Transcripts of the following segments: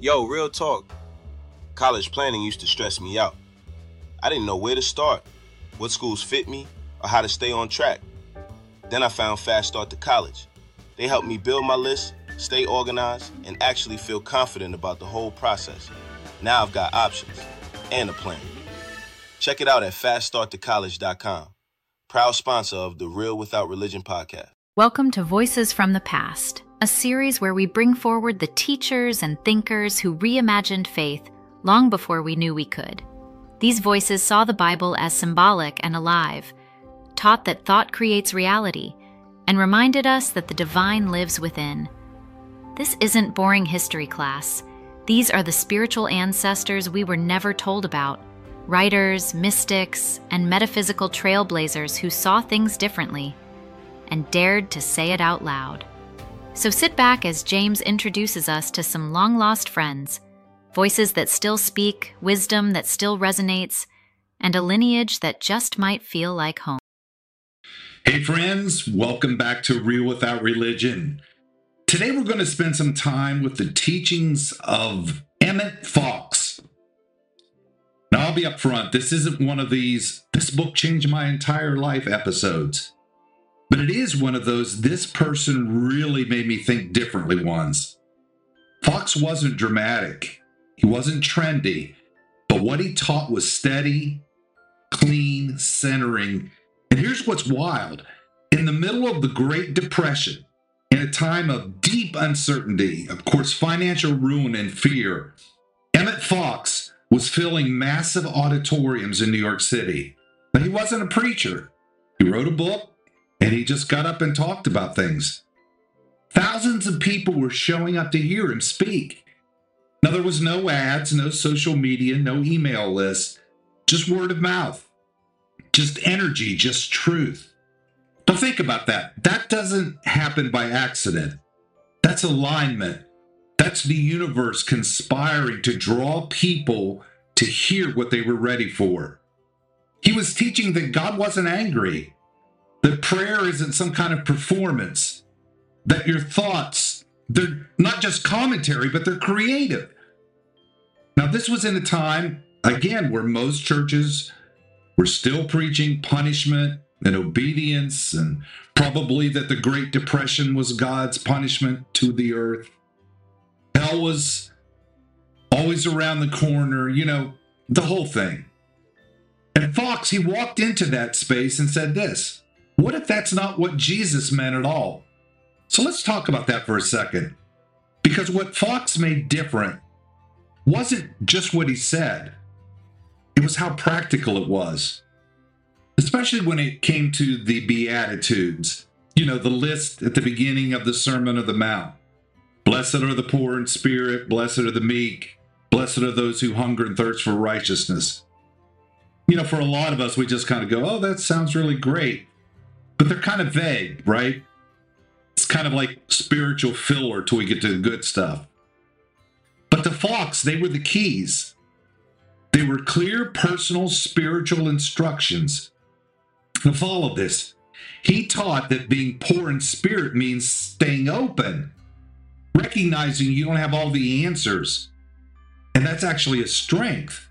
Yo, real talk. College planning used to stress me out. I didn't know where to start, what schools fit me, or how to stay on track. Then I found Fast Start to College. They helped me build my list, stay organized, and actually feel confident about the whole process. Now I've got options and a plan. Check it out at faststarttocollege.com. Proud sponsor of the Real Without Religion podcast. Welcome to Voices from the Past, a series where we bring forward the teachers and thinkers who reimagined faith long before we knew we could. These voices saw the Bible as symbolic and alive, taught that thought creates reality, and reminded us that the divine lives within. This isn't boring history class. These are the spiritual ancestors we were never told about, writers, mystics, and metaphysical trailblazers who saw things differently and dared to say it out loud. So sit back as James introduces us to some long-lost friends, voices that still speak, wisdom that still resonates, and a lineage that just might feel like home. Hey friends, welcome back to Real Without Religion. Today we're going to spend some time with the teachings of Emmett Fox. Now I'll be up front, this isn't one of these, this book changed my entire life episodes. But it is one of those, this person really made me think differently ones. Fox wasn't dramatic, he wasn't trendy, but what he taught was steady, clean, centering. And here's what's wild. In the middle of the Great Depression, in a time of deep uncertainty, of course, financial ruin and fear, Emmett Fox was filling massive auditoriums in New York City. Now, he wasn't a preacher. He wrote a book, and he just got up and talked about things. Thousands of people were showing up to hear him speak. Now, there was no ads, no social media, no email lists, just word of mouth, just energy, just truth. Now, think about that. That doesn't happen by accident. That's alignment. That's the universe conspiring to draw people to hear what they were ready for. He was teaching that God wasn't angry, that prayer isn't some kind of performance, that your thoughts, they're not just commentary, but they're creative. Now, this was in a time, again, where most churches were still preaching punishment and obedience, and probably that the Great Depression was God's punishment to the earth. Hell was always around the corner, the whole thing. And Fox, he walked into that space and said this: what if that's not what Jesus meant at all? So let's talk about that for a second. Because what Fox made different wasn't just what he said. It was how practical it was. Especially when it came to the Beatitudes. The list at the beginning of the Sermon on the Mount. Blessed are the poor in spirit, blessed are the meek, blessed are those who hunger and thirst for righteousness. For a lot of us, we just kind of go, oh, that sounds really great. But they're kind of vague, right? It's kind of like spiritual filler till we get to the good stuff. But to Fox, they were the keys. They were clear, personal, spiritual instructions. Now follow this. He taught that being poor in spirit means staying open, recognizing you don't have all the answers. And that's actually a strength.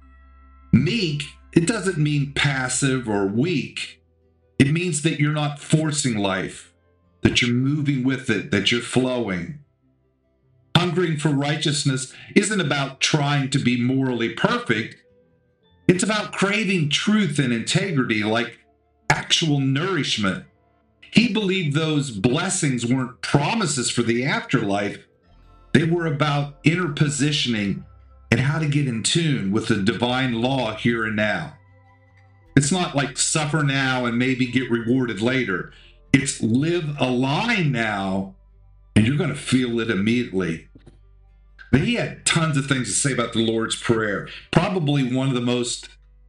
Meek, it doesn't mean passive or weak. It means that you're not forcing life, that you're moving with it, that you're flowing. Hungering for righteousness isn't about trying to be morally perfect. It's about craving truth and integrity, like actual nourishment. He believed those blessings weren't promises for the afterlife. They were about inner positioning and how to get in tune with the divine law here and now. It's not like suffer now and maybe get rewarded later. It's live aligned now, and you're going to feel it immediately. But he had tons of things to say about the Lord's Prayer. Probably one of the most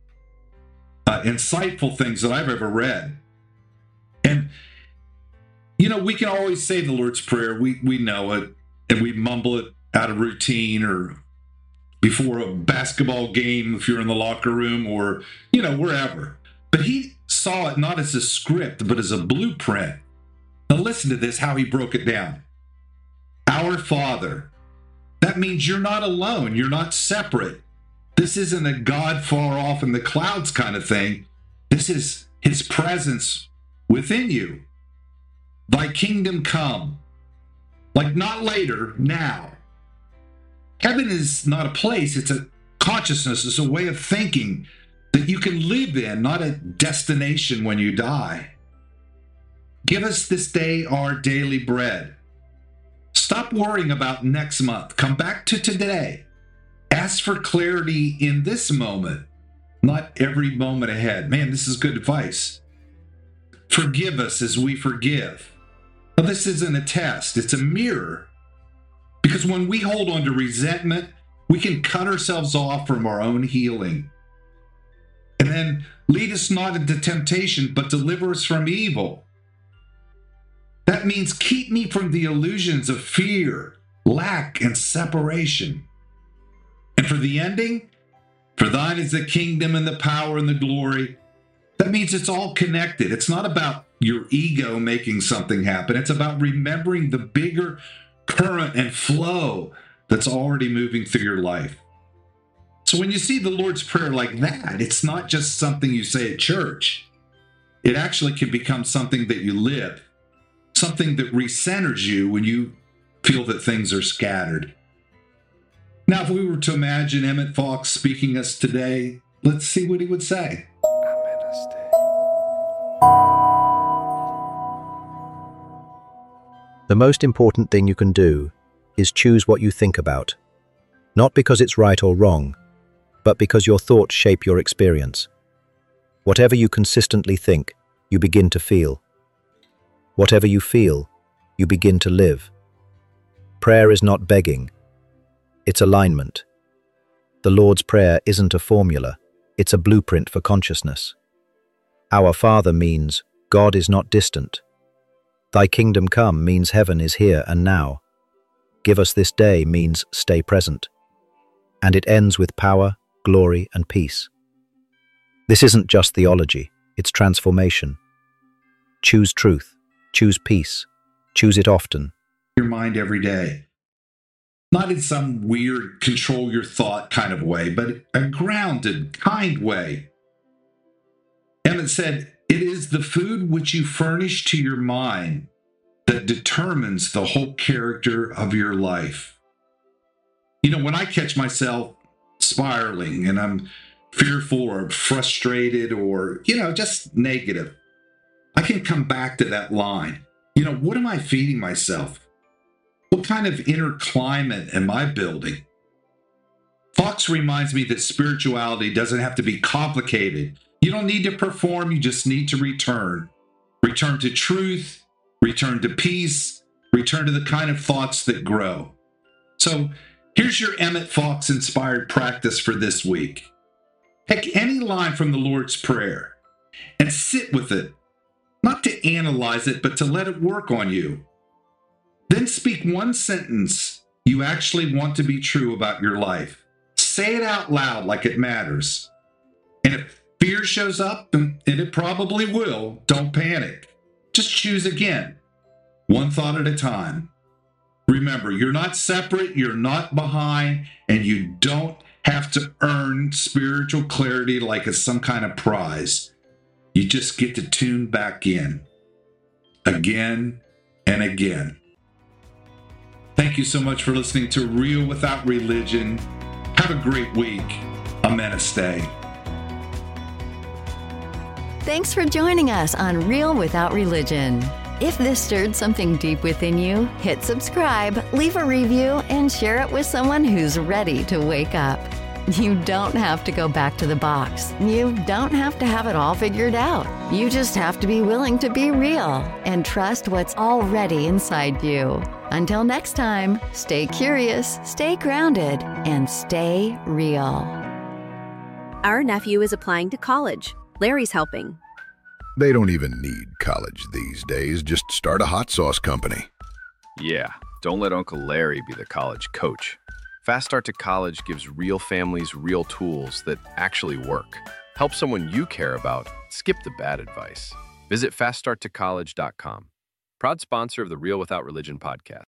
insightful things that I've ever read. And, we can always say the Lord's Prayer. We know it, and we mumble it out of routine or before a basketball game if you're in the locker room or, wherever. But he saw it not as a script, but as a blueprint. Now listen to this, how he broke it down. Our Father, That means you're not alone. You're not separate. This isn't a God far off in the clouds kind of thing. This is his presence within you. Thy kingdom come. Like not later, now. Heaven is not a place, it's a consciousness, it's a way of thinking that you can live in, not a destination when you die. Give us this day our daily bread. Stop worrying about next month. Come back to today. Ask for clarity in this moment, not every moment ahead. Man, this is good advice. Forgive us as we forgive. Now, this isn't a test, it's a mirror. Because when we hold on to resentment, we can cut ourselves off from our own healing. And then lead us not into temptation, but deliver us from evil. That means keep me from the illusions of fear, lack, and separation. And for the ending, for thine is the kingdom and the power and the glory. That means it's all connected. It's not about your ego making something happen. It's about remembering the bigger current and flow that's already moving through your life. So when you see the Lord's Prayer like that, it's not just something you say at church. It actually can become something that you live, something that recenters you when you feel that things are scattered. Now, if we were to imagine Emmett Fox speaking us today, let's see what he would say. The most important thing you can do is choose what you think about, not because it's right or wrong, but because your thoughts shape your experience. Whatever you consistently think, you begin to feel. Whatever you feel, you begin to live. Prayer is not begging, it's alignment. The Lord's Prayer isn't a formula, it's a blueprint for consciousness. Our Father means God is not distant. Thy kingdom come means heaven is here and now. Give us this day means stay present. And it ends with power, glory, and peace. This isn't just theology, it's transformation. Choose truth, choose peace, choose it often. Your mind every day. Not in some weird control your thought kind of way, but a grounded, kind way. Emmett said, it is the food which you furnish to your mind that determines the whole character of your life. You know, when I catch myself spiraling and I'm fearful or frustrated or, just negative, I can come back to that line. What am I feeding myself? What kind of inner climate am I building? Fox reminds me that spirituality doesn't have to be complicated. You don't need to perform, you just need to return. Return to truth, return to peace, return to the kind of thoughts that grow. So here's your Emmett Fox inspired practice for this week. Pick any line from the Lord's Prayer and sit with it, not to analyze it, but to let it work on you. Then speak one sentence you actually want to be true about your life. Say it out loud like it matters. And if fear shows up, and it probably will, don't panic. Just choose again, one thought at a time. Remember, you're not separate, you're not behind, and you don't have to earn spiritual clarity like it's some kind of prize. You just get to tune back in again and again. Thank you so much for listening to Real Without Religion. Have a great week. Namaste. Thanks for joining us on Real Without Religion. If this stirred something deep within you, hit subscribe, leave a review, and share it with someone who's ready to wake up. You don't have to go back to the box. You don't have to have it all figured out. You just have to be willing to be real and trust what's already inside you. Until next time, stay curious, stay grounded, and stay real. Our nephew is applying to college. Larry's helping. They don't even need college these days. Just start a hot sauce company. Yeah, don't let Uncle Larry be the college coach. Fast Start to College gives real families real tools that actually work. Help someone you care about. Skip the bad advice. Visit faststarttocollege.com. Proud sponsor of the Real Without Religion podcast.